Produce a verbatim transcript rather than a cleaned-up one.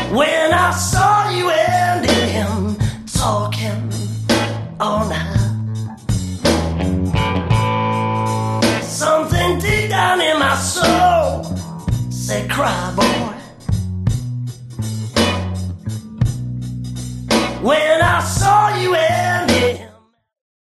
When I saw you and him talking all night, something deep down in my soul said, cry, boy. When I saw you and